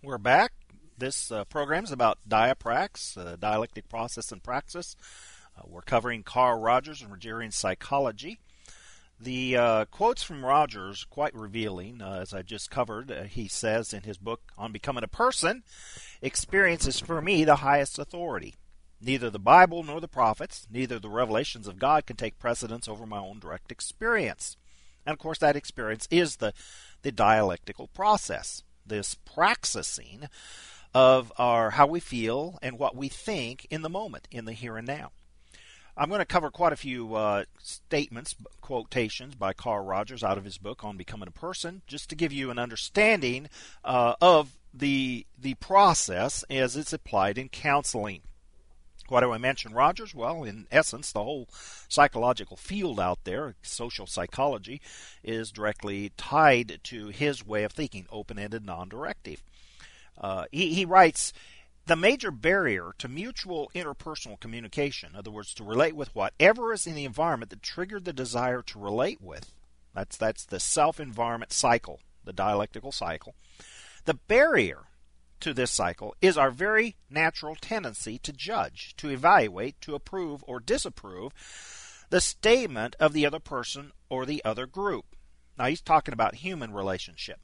We're back. This program is about diaprax, dialectic process and praxis. We're covering Carl Rogers and Rogerian psychology. The quotes from Rogers quite revealing. As I just covered, he says in his book On Becoming a Person, experience is for me the highest authority. Neither the Bible nor the prophets, neither the revelations of God can take precedence over my own direct experience. And of course that experience is the dialectical process, this praxising of how we feel and what we think in the moment, in the here and now. I'm going to cover quite a few statements, quotations by Carl Rogers out of his book On Becoming a Person, just to give you an understanding of the process as it's applied in counseling. Why do I mention Rogers? Well, in essence, the whole psychological field out there, social psychology, is directly tied to his way of thinking, open-ended, non-directive. He writes, the major barrier to mutual interpersonal communication, in other words, to relate with whatever is in the environment that triggered the desire to relate with, that's the self-environment cycle, the dialectical cycle. The barrier to this cycle is our very natural tendency to judge, to evaluate, to approve or disapprove the statement of the other person or the other group. Now he's talking about human relationship.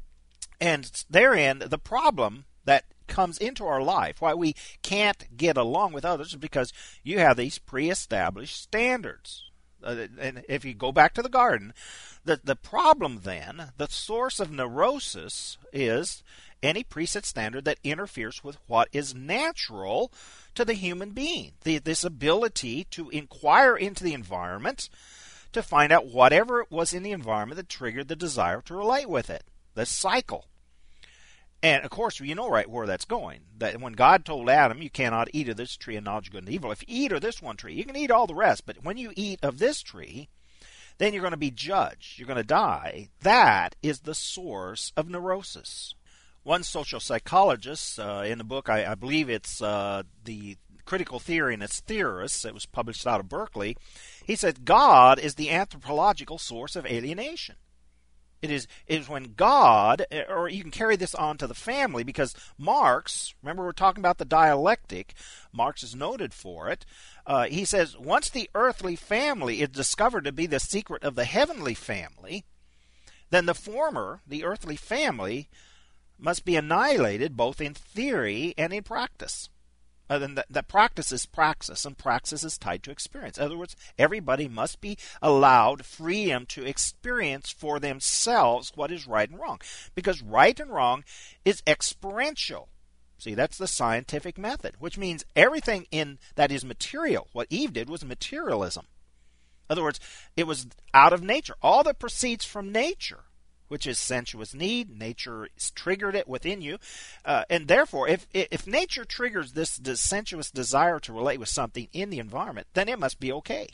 And therein, the problem that comes into our life, why we can't get along with others, is because you have these pre-established standards. And if you go back to the garden, the problem then, the source of neurosis is any preset standard that interferes with what is natural to the human being. This ability to inquire into the environment to find out whatever it was in the environment that triggered the desire to relate with it. The cycle. And of course, you know right where that's going. That when God told Adam, you cannot eat of this tree of knowledge of good and evil. If you eat of this one tree, you can eat all the rest. But when you eat of this tree, then you're going to be judged. You're going to die. That is the source of neurosis. One social psychologist in the book, I believe it's The Critical Theory and Its Theorists, it was published out of Berkeley, he said God is the anthropological source of alienation. It is when God, or you can carry this on to the family, because Marx, remember we're talking about the dialectic, Marx is noted for it. He says, once the earthly family is discovered to be the secret of the heavenly family, then the former, the earthly family, must be annihilated both in theory and in practice. Then that practice is praxis, and praxis is tied to experience. In other words, everybody must be allowed freedom to experience for themselves what is right and wrong. Because right and wrong is experiential. See, that's the scientific method, which means everything in that is material. What Eve did was materialism. In other words, it was out of nature. All that proceeds from nature, which is sensuous need. Nature triggered it within you. And therefore, if nature triggers this sensuous desire to relate with something in the environment, then it must be okay.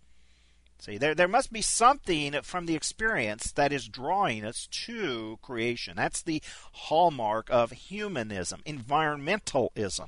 See, there must be something from the experience that is drawing us to creation. That's the hallmark of humanism, environmentalism.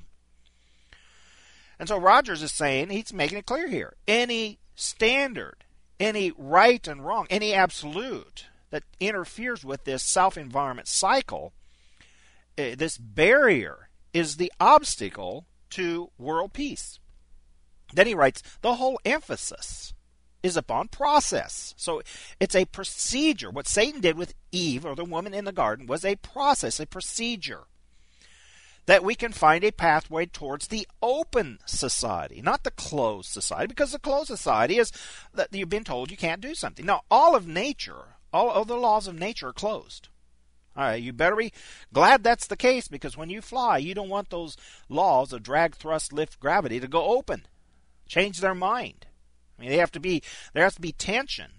And so Rogers is saying, he's making it clear here, any standard, any right and wrong, any absolute that interferes with this self-environment cycle, this barrier is the obstacle to world peace. Then he writes, the whole emphasis is upon process. So it's a procedure. What Satan did with Eve, or the woman in the garden, was a process, a procedure, that we can find a pathway towards the open society, not the closed society, because the closed society is that you've been told you can't do something. Now, all of nature, all of the laws of nature are closed. All right, you better be glad that's the case, because when you fly, you don't want those laws of drag, thrust, lift, gravity to go open. Change their mind. I mean, there has to be tension.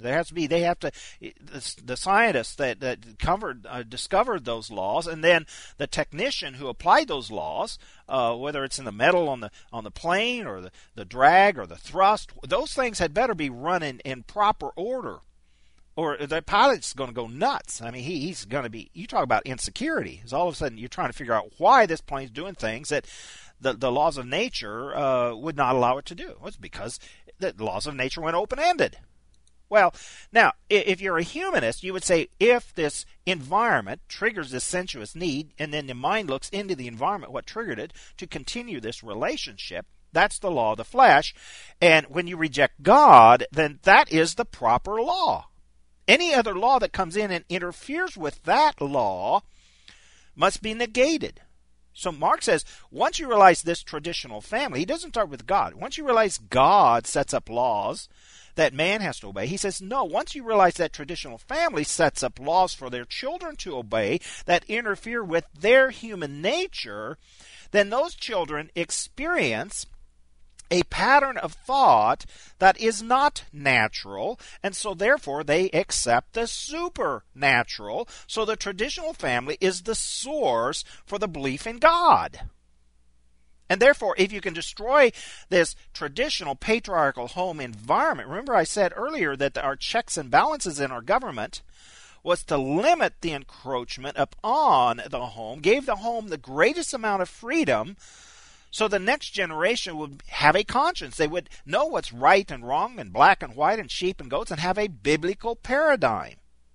The scientists that discovered those laws, and then the technician who applied those laws, whether it's in the metal on the plane or the drag or the thrust, those things had better be running in proper order, or the pilot's going to go nuts. I mean, he's going to be. You talk about insecurity. Is all of a sudden you're trying to figure out why this plane's doing things that the laws of nature would not allow it to do. It's because the laws of nature went open-ended. Well, now, if you're a humanist, you would say if this environment triggers this sensuous need, and then the mind looks into the environment, what triggered it, to continue this relationship, that's the law of the flesh. And when you reject God, then that is the proper law. Any other law that comes in and interferes with that law must be negated. So Mark says, once you realize this traditional family, he doesn't start with God. Once you realize God sets up laws that man has to obey, he says, no, once you realize that traditional family sets up laws for their children to obey that interfere with their human nature, then those children experience a pattern of thought that is not natural, and so therefore they accept the supernatural. So the traditional family is the source for the belief in God. And therefore, if you can destroy this traditional patriarchal home environment, remember I said earlier that our checks and balances in our government was to limit the encroachment upon the home, gave the home the greatest amount of freedom, so the next generation would have a conscience. They would know what's right and wrong and black and white and sheep and goats and have a biblical paradigm.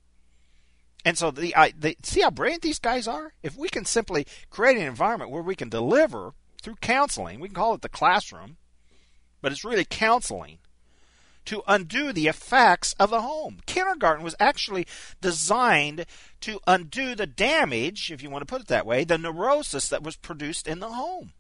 And so see how brilliant these guys are? If we can simply create an environment where we can deliver through counseling, we can call it the classroom, but it's really counseling, to undo the effects of the home. Kindergarten was actually designed to undo the damage, if you want to put it that way, the neurosis that was produced in the home.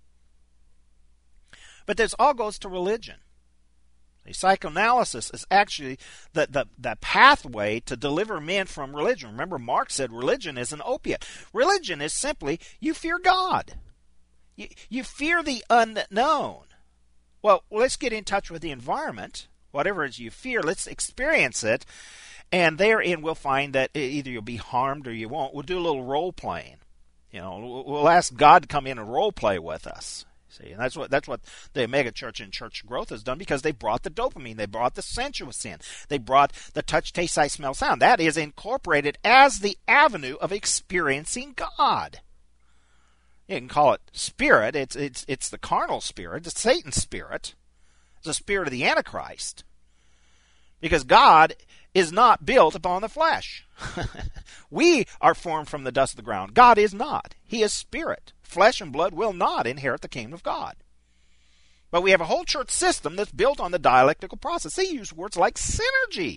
But this all goes to religion. Psychoanalysis is actually the pathway to deliver men from religion. Remember, Mark said religion is an opiate. Religion is simply, you fear God. You fear the unknown. Well, let's get in touch with the environment. Whatever it is you fear, let's experience it. And therein we'll find that either you'll be harmed or you won't. We'll do a little role playing. We'll ask God to come in and role play with us. See, and that's what the Omega Church and Church Growth has done, because they brought the dopamine, they brought the sensuous in, they brought the touch, taste, sight, smell, sound. That is incorporated as the avenue of experiencing God. You can call it spirit. It's the carnal spirit, it's Satan's spirit. It's the spirit of the Antichrist. Because God is not built upon the flesh. We are formed from the dust of the ground. God is not. He is spirit. Flesh and blood will not inherit the kingdom of God. But we have a whole church system that's built on the dialectical process. They use words like synergy.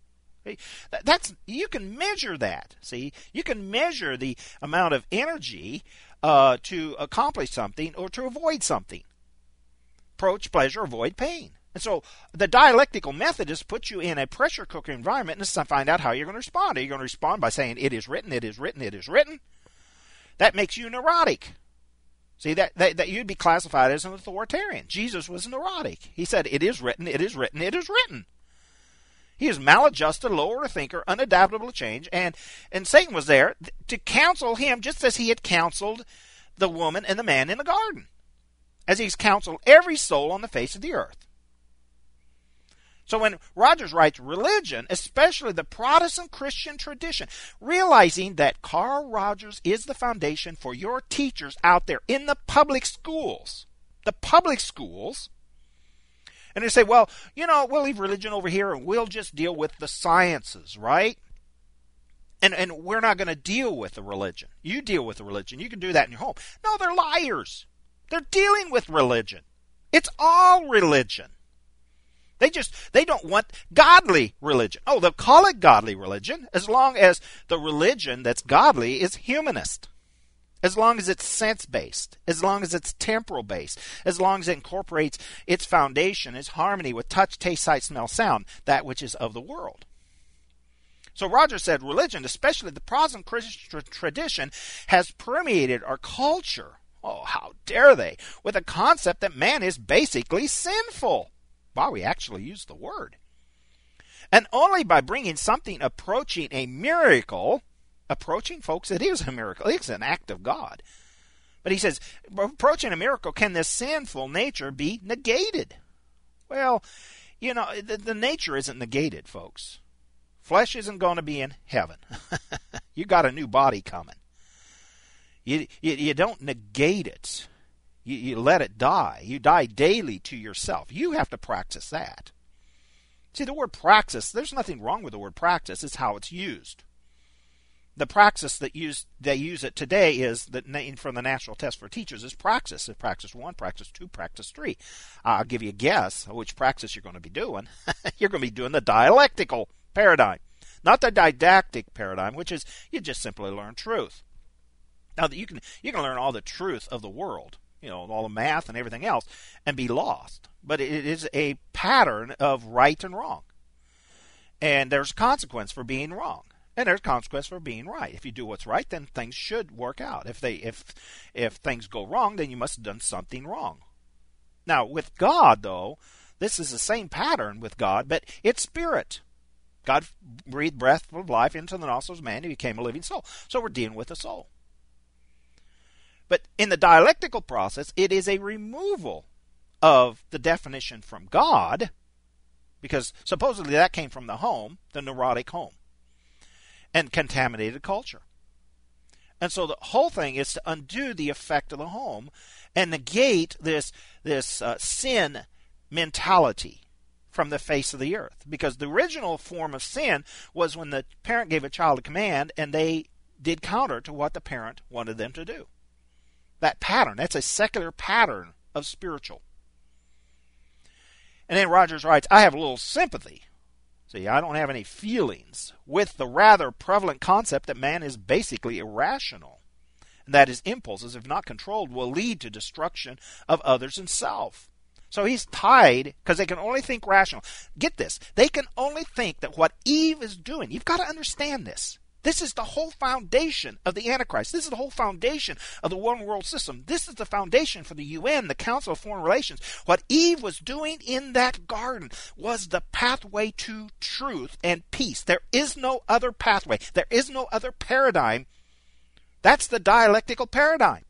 You can measure that. See, you can measure the amount of energy to accomplish something or to avoid something. Approach pleasure, avoid pain. And so the dialectical method is put you in a pressure cooker environment and to find out how you're going to respond. Are you going to respond by saying, it is written, it is written, it is written? That makes you neurotic. See, that you'd be classified as an authoritarian. Jesus was neurotic. He said, it is written, it is written, it is written. He is maladjusted, low-order thinker, unadaptable to change, and Satan was there to counsel him just as he had counseled the woman and the man in the garden, as he's counseled every soul on the face of the earth. So when Rogers writes religion, especially the Protestant Christian tradition, realizing that Carl Rogers is the foundation for your teachers out there in the public schools, and they say, well, we'll leave religion over here and we'll just deal with the sciences, right? And we're not going to deal with the religion. You deal with the religion. You can do that in your home. No, they're liars. They're dealing with religion. It's all religion. They don't want godly religion. Oh, they'll call it godly religion as long as the religion that's godly is humanist. As long as it's sense-based. As long as it's temporal-based. As long as it incorporates its foundation, its harmony with touch, taste, sight, smell, sound, that which is of the world. So Rogers said religion, especially the Protestant Christian tradition, has permeated our culture. Oh, how dare they? With a concept that man is basically sinful. Wow, we actually use the word. And only by bringing something approaching a miracle, folks, it is a miracle. It's an act of God. But he says, approaching a miracle, can this sinful nature be negated? Well, the nature isn't negated, folks. Flesh isn't going to be in heaven. You got a new body coming. You don't negate it. You let it die. You die daily to yourself. You have to practice that. See, the word praxis, there's nothing wrong with the word praxis. It's how it's used. The praxis that they use it today is the name from the National Test for Teachers is praxis. Praxis 1, praxis 2, praxis 3. I'll give you a guess of which praxis you're going to be doing. You're going to be doing the dialectical paradigm, not the didactic paradigm, which is you just simply learn truth. Now you can learn all the truth of the world, all the math and everything else, and be lost. But it is a pattern of right and wrong, and there's consequence for being wrong. And there's consequence for being right. If you do what's right, then things should work out. If things go wrong, then you must have done something wrong. Now, with God, though, this is the same pattern with God, but it's spirit. God breathed breath of life into the nostrils of man, and he became a living soul. So we're dealing with the soul. But in the dialectical process, it is a removal of the definition from God, because supposedly that came from the home, the neurotic home, and contaminated culture. And so the whole thing is to undo the effect of the home and negate this sin mentality from the face of the earth. Because the original form of sin was when the parent gave a child a command and they did counter to what the parent wanted them to do. That pattern, that's a secular pattern of spiritual. And then Rogers writes, I have a little sympathy. See, I don't have any feelings with the rather prevalent concept that man is basically irrational, and that his impulses, if not controlled, will lead to destruction of others and self. So he's tied, because they can only think rational. Get this, they can only think that what Eve is doing, you've got to understand this. This is the whole foundation of the Antichrist. This is the whole foundation of the one world system. This is the foundation for the UN, the Council of Foreign Relations. What Eve was doing in that garden was the pathway to truth and peace. There is no other pathway. There is no other paradigm. That's the dialectical paradigm.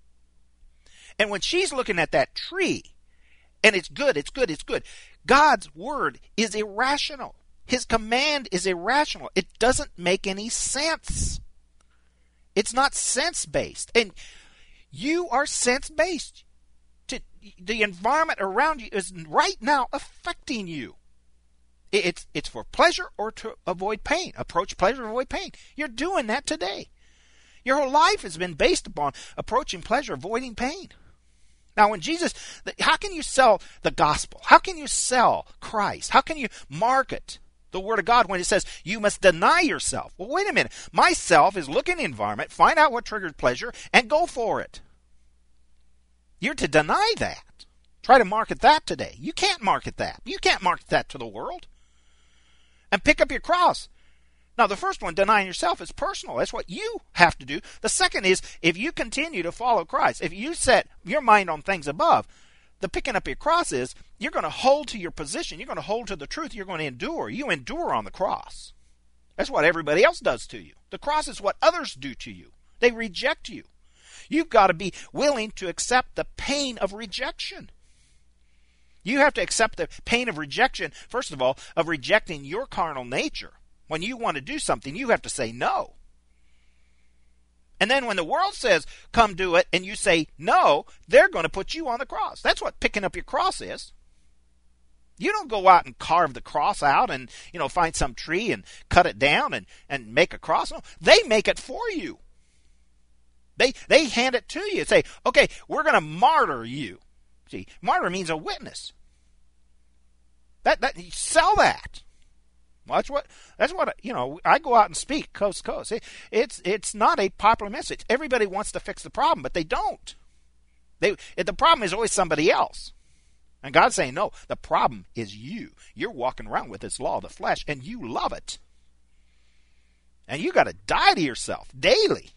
And when she's looking at that tree, and it's good, it's good, it's good, God's word is irrational. His command is irrational. It doesn't make any sense. It's not sense-based. And you are sense-based. The environment around you is right now affecting you. It's for pleasure or to avoid pain. Approach pleasure, avoid pain. You're doing that today. Your whole life has been based upon approaching pleasure, avoiding pain. Now, when Jesus, how can you sell the gospel? How can you sell Christ? How can you market the Word of God when it says you must deny yourself? Well, wait a minute. Myself is look in the environment, find out what triggers pleasure, and go for it. You're to deny that. Try to market that today. You can't market that. You can't market that to the world. And pick up your cross. Now, the first one, denying yourself, is personal. That's what you have to do. The second is, if you continue to follow Christ, if you set your mind on things above, the picking up your cross is, you're going to hold to your position. You're going to hold to the truth. You're going to endure. You endure on the cross. That's what everybody else does to you. The cross is what others do to you. They reject you. You've got to be willing to accept the pain of rejection. You have to accept the pain of rejection, first of all, of rejecting your carnal nature. When you want to do something, you have to say no. And then when the world says, come do it, and you say no, they're going to put you on the cross. That's what picking up your cross is. You don't go out and carve the cross out and, find some tree and cut it down and make a cross. No, they make it for you. They hand it to you and say, okay, we're going to martyr you. See, martyr means a witness. You sell that. Well, that's what I go out and speak coast to coast. It's not a popular message. Everybody wants to fix the problem, but they don't. The problem is always somebody else. And God's saying, no, the problem is you. You're walking around with this law of the flesh, and you love it. And you got to die to yourself daily.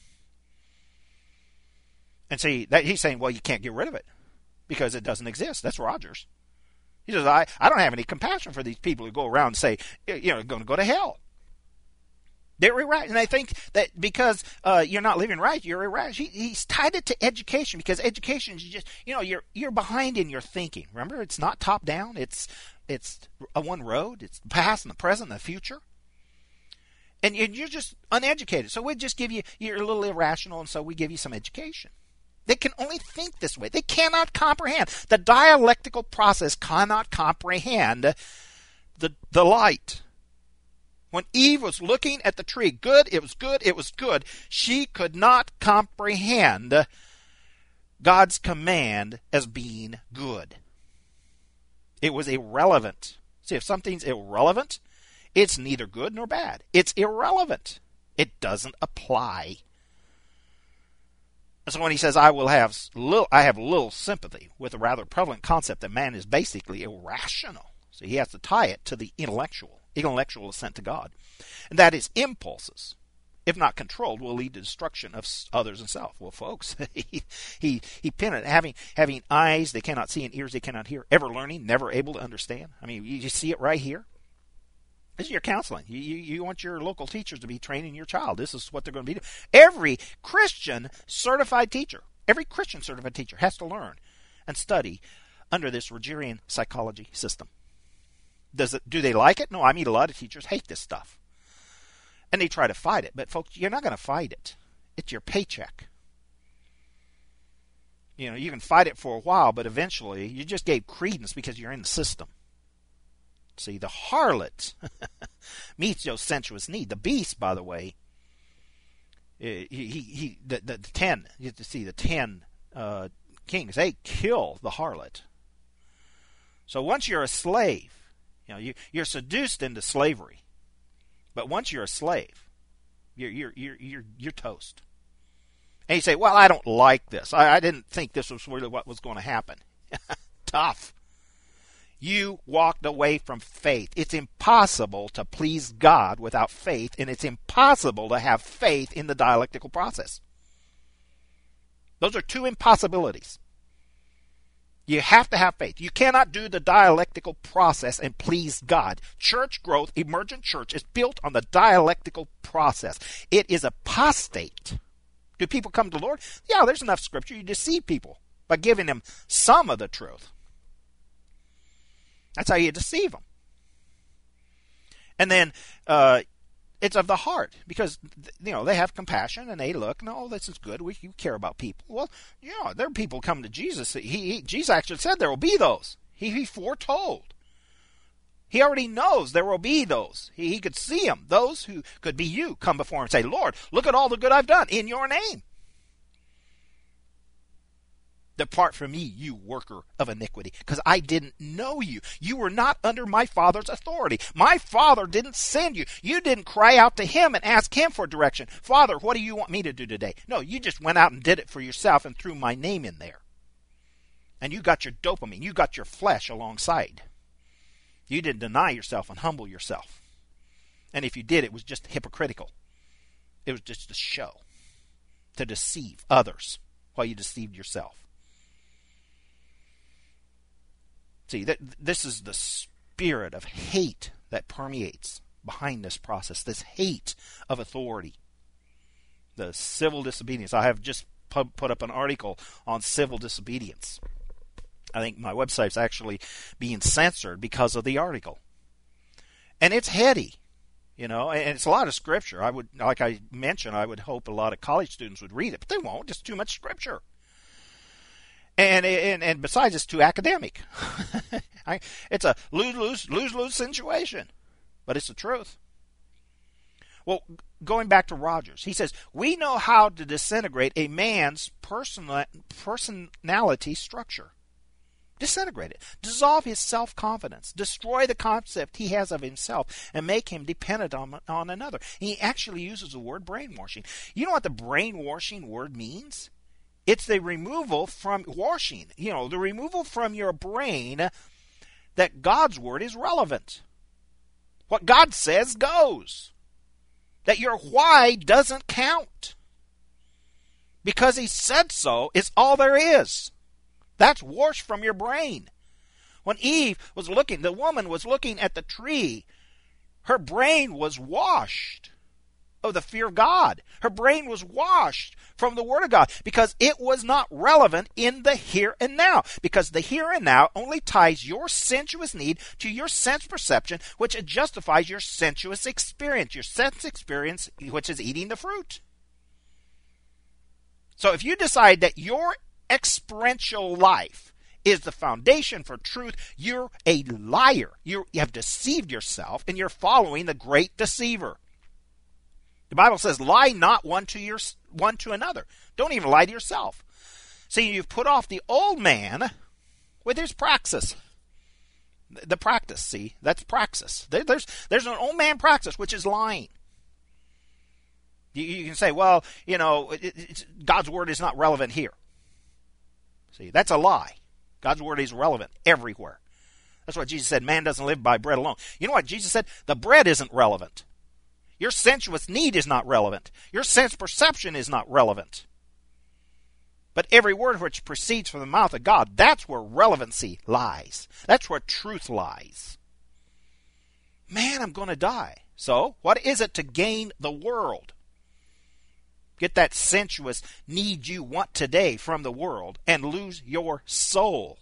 And see, he's saying, well, you can't get rid of it because it doesn't exist. That's Rogers. He says, I don't have any compassion for these people who go around and say, you're going to go to hell. They're irrational. And I think that because you're not living right, you're irrational. He's tied it to education, because education is just, you're behind in your thinking. Remember, it's not top down. It's a one road. It's the past and the present and the future. And you're just uneducated. So we just give you're a little irrational, and so we give you some education. They can only think this way. They cannot comprehend. The dialectical process cannot comprehend the light. When Eve was looking at the tree, good, it was good, it was good, she could not comprehend God's command as being good. It was irrelevant. See, if something's irrelevant, it's neither good nor bad. It's irrelevant. It doesn't apply. So when he says, I have little sympathy with the rather prevalent concept that man is basically irrational. So he has to tie it to the intellectual assent to God. And that is impulses, if not controlled, will lead to destruction of others and self. Well, folks, he pinned it, having eyes they cannot see and ears they cannot hear, ever learning, never able to understand. I mean, you see it right here. This is your counseling. You want your local teachers to be training your child. This is what they're going to be doing. Every Christian certified teacher has to learn and study under this Rogerian psychology system. Do they like it? No, I mean, a lot of teachers hate this stuff. And they try to fight it. But folks, you're not going to fight it. It's your paycheck. You know, you can fight it for a while, but eventually you just gave credence because you're in the system. See, the harlot meets your sensuous need. The beast, by the way, the 10, you have to see the 10 kings, they kill the harlot. So once you're a slave, you know, you're seduced into slavery. But once you're a slave, you're toast. And you say, well, I don't like this. I didn't think this was really what was going to happen. Tough. You walked away from faith. It's impossible to please God without faith, and it's impossible to have faith in the dialectical process. Those are two impossibilities. You have to have faith. You cannot do the dialectical process and please God. Church growth, emergent church, is built on the dialectical process. It is apostate. Do people come to the Lord? Yeah, there's enough scripture. You deceive people by giving them some of the truth. That's how you deceive them. And then it's of the heart, because you know they have compassion and they look, no, this is good. You care about people. Well, you know, there are people come to Jesus. Jesus actually said there will be those. He foretold. He already knows there will be those. He could see them. Those who could be you come before him and say, Lord, look at all the good I've done in your name. Depart from me, you worker of iniquity, because I didn't know you. You were not under my Father's authority. My Father didn't send you. You didn't cry out to him and ask him for direction. Father, what do you want me to do today? No, you just went out and did it for yourself and threw my name in there. And you got your dopamine. You got your flesh alongside. You didn't deny yourself and humble yourself. And if you did, it was just hypocritical. It was just a show to deceive others while you deceived yourself. See, this is the spirit of hate that permeates behind this process, this hate of authority, the civil disobedience. I have just put up an article on civil disobedience. I think my website's actually being censored because of the article. And it's heady, you know, and it's a lot of scripture. Like I mentioned, I would hope a lot of college students would read it, but they won't. It's too much scripture. And besides, it's too academic. It's a lose situation, but it's the truth. Well, going back to Rogers, he says, we know how to disintegrate a man's personality structure. Disintegrate it. Dissolve his self-confidence. Destroy the concept he has of himself and make him dependent on another. He actually uses the word brainwashing. You know what the brainwashing word means? It's the removal from washing, the removal from your brain that God's word is relevant. What God says goes. That your why doesn't count. Because he said so is all there is. That's washed from your brain. When Eve was looking, the woman was looking at the tree, her brain was washed of the fear of God. Her brain was washed from the Word of God because it was not relevant in the here and now. Because the here and now only ties your sensuous need to your sense perception, which justifies your sensuous experience, your sense experience, which is eating the fruit. So if you decide that your experiential life is the foundation for truth, you're a liar. You have deceived yourself, and you're following the great deceiver. The Bible says, lie not one to another. Don't even lie to yourself. See, you've put off the old man with his praxis. The practice, see, that's praxis. There's an old man praxis, which is lying. You can say, well, God's word is not relevant here. See, that's a lie. God's word is relevant everywhere. That's what Jesus said, man doesn't live by bread alone. You know what Jesus said? The bread isn't relevant. Your sensuous need is not relevant. Your sense perception is not relevant. But every word which proceeds from the mouth of God, that's where relevancy lies. That's where truth lies. Man, I'm going to die. So, what is it to gain the world? Get that sensuous need you want today from the world and lose your soul.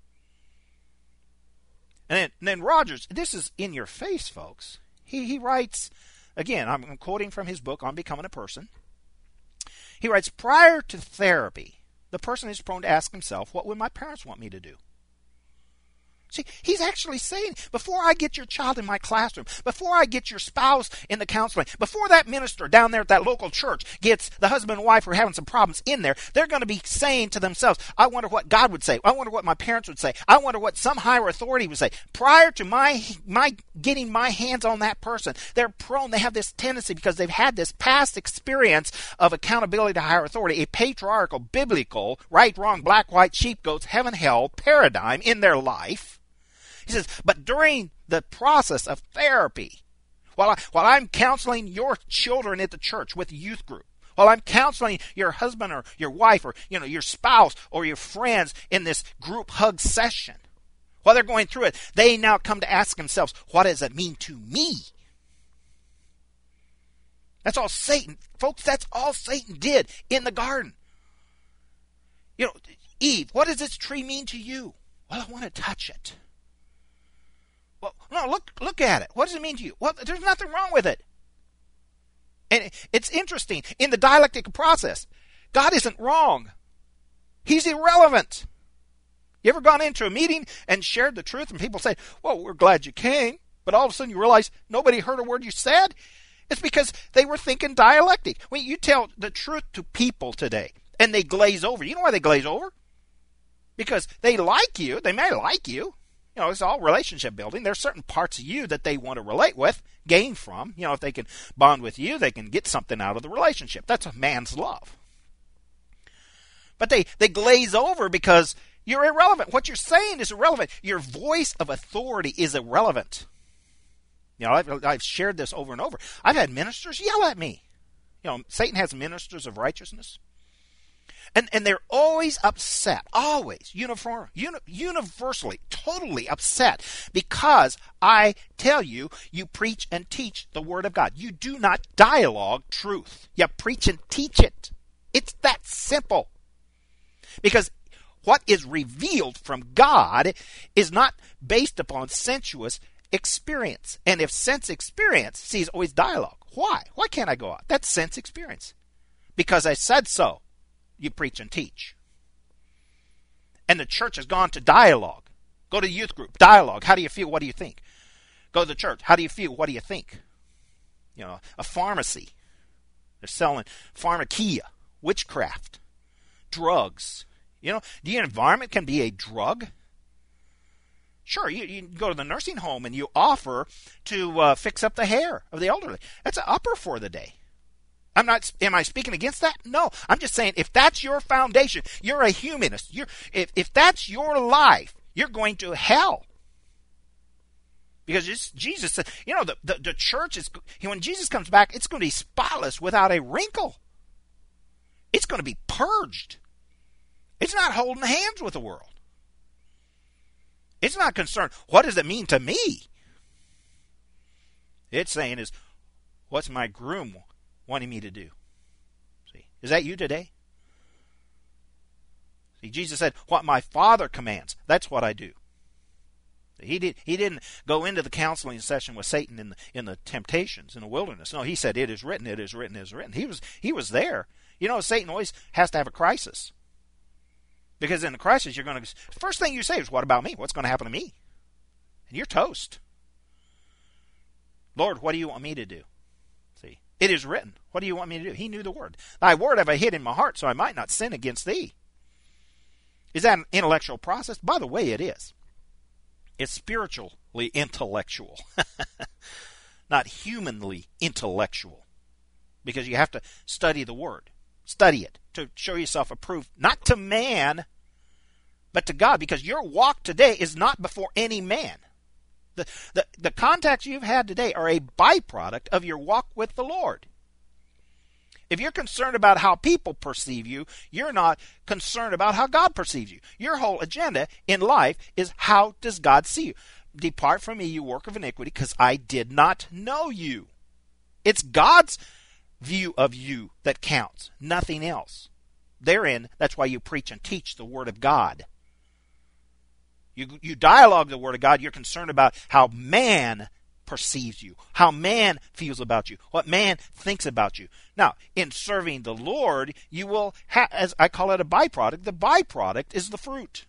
And then Rogers, this is in your face, folks. He writes, again, I'm quoting from his book on becoming a person. He writes, prior to therapy, the person is prone to ask himself, what would my parents want me to do? See, he's actually saying, before I get your child in my classroom, before I get your spouse in the counseling, before that minister down there at that local church gets the husband and wife who are having some problems in there, they're going to be saying to themselves, I wonder what God would say. I wonder what my parents would say. I wonder what some higher authority would say. Prior to my getting my hands on that person, they're prone, they have this tendency because they've had this past experience of accountability to higher authority, a patriarchal, biblical, right, wrong, black, white, sheep, goats, heaven, hell paradigm in their life. He says, but during the process of therapy, while I'm counseling your children at the church with the youth group, while I'm counseling your husband or your wife or your spouse or your friends in this group hug session, while they're going through it, they now come to ask themselves, what does it mean to me? That's all Satan, folks, that's all Satan did in the garden. Eve, what does this tree mean to you? Well, I want to touch it. Well, no, look at it. What does it mean to you? Well, there's nothing wrong with it. And it's interesting. In the dialectic process, God isn't wrong. He's irrelevant. You ever gone into a meeting and shared the truth and people say, well, we're glad you came, but all of a sudden you realize nobody heard a word you said? It's because they were thinking dialectic. When you tell the truth to people today and they glaze over, you know why they glaze over? Because they like you. They may like you. It's all relationship building. There's certain parts of you that they want to relate with, gain from. If they can bond with you, they can get something out of the relationship. That's a man's love. But they glaze over because you're irrelevant. What you're saying is irrelevant. Your voice of authority is irrelevant. I've shared this over and over. I've had ministers yell at me. Satan has ministers of righteousness. And they're always upset, always, universally, totally upset, because I tell you, you preach and teach the Word of God. You do not dialogue truth. You preach and teach it. It's that simple. Because what is revealed from God is not based upon sensuous experience. And if sense experience sees always dialogue, why? Why can't I go out? That's sense experience. Because I said so. You preach and teach. And the church has gone to dialogue. Go to the youth group, dialogue. How do you feel? What do you think? Go to the church. How do you feel? What do you think? A pharmacy. They're selling pharmakia, witchcraft, drugs. The environment can be a drug. Sure, you go to the nursing home and you offer to fix up the hair of the elderly. That's an upper for the day. Am I speaking against that? No. I'm just saying, if that's your foundation, you're a humanist. If that's your life, you're going to hell. Because Jesus said, the church is, when Jesus comes back, it's going to be spotless without a wrinkle. It's going to be purged. It's not holding hands with the world. It's not concerned, what does it mean to me? It's saying is, what's my groom wanting me to do? See, is that you today? See, Jesus said, what my Father commands, that's what I do. He didn't go into the counseling session with Satan in the temptations in the wilderness. No, he said, it is written, it is written, it is written. He was there. Satan always has to have a crisis. Because in the crisis, you're going to, first thing you say is, what about me? What's going to happen to me? And you're toast. Lord, what do you want me to do? See, it is written. What do you want me to do? He knew the word. Thy word have I hid in my heart, so I might not sin against thee. Is that an intellectual process? By the way, it is. It's spiritually intellectual, not humanly intellectual. Because you have to study the word. Study it to show yourself approved, not to man, but to God. Because your walk today is not before any man. The contacts you've had today are a byproduct of your walk with the Lord. If you're concerned about how people perceive you, you're not concerned about how God perceives you. Your whole agenda in life is, how does God see you? Depart from me, you work of iniquity, because I did not know you. It's God's view of you that counts, nothing else. Therein, that's why you preach and teach the Word of God. You dialogue the Word of God. You're concerned about how man perceives you, how man feels about you, what man thinks about you. Now, in serving the Lord, you will have, as I call it, a byproduct. The byproduct is the fruit.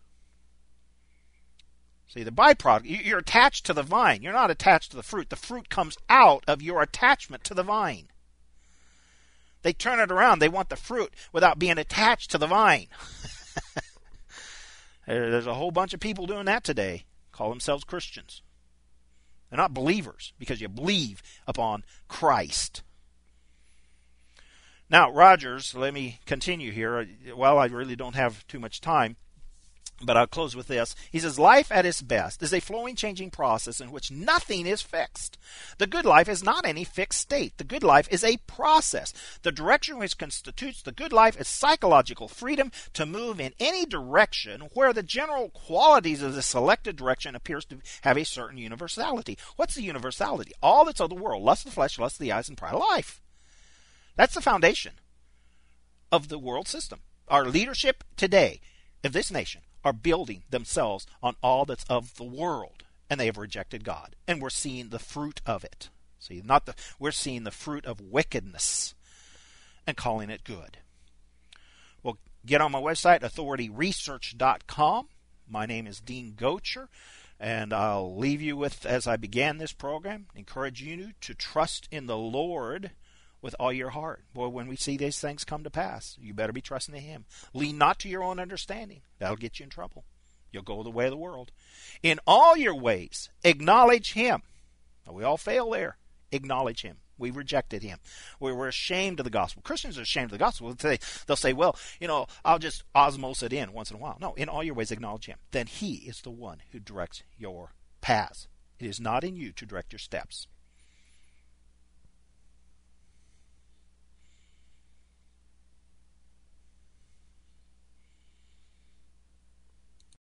See, the byproduct, you're attached to the vine. You're not attached to the fruit. The fruit comes out of your attachment to the vine. They turn it around. They want the fruit without being attached to the vine. There's a whole bunch of people doing that today, call themselves Christians. They're not believers because you believe upon Christ. Now, Rogers, let me continue here. Well, I really don't have too much time, but I'll close with this. He says, life at its best is a flowing, changing process in which nothing is fixed. The good life is not any fixed state. The good life is a process. The direction which constitutes the good life is psychological freedom to move in any direction where the general qualities of the selected direction appears to have a certain universality. What's the universality? All that's of the world, lust of the flesh, lust of the eyes, and pride of life. That's the foundation of the world system. Our leadership today of this nation are building themselves on all that's of the world, and they have rejected God, and we're seeing the fruit of it. See, we're seeing the fruit of wickedness and calling it good. Well, get on my website, authorityresearch.com. My name is Dean Gocher, and I'll leave you with, as I began this program, encourage you to trust in the Lord with all your heart. Boy, when we see these things come to pass, you better be trusting in Him. Lean not to your own understanding. That'll get you in trouble. You'll go the way of the world. In all your ways, acknowledge Him. Now, we all fail there. Acknowledge Him. We rejected Him. We're ashamed of the gospel. Christians are ashamed of the gospel. They'll say, well, I'll just osmose it in once in a while. No, in all your ways, acknowledge Him. Then He is the one who directs your paths. It is not in you to direct your steps.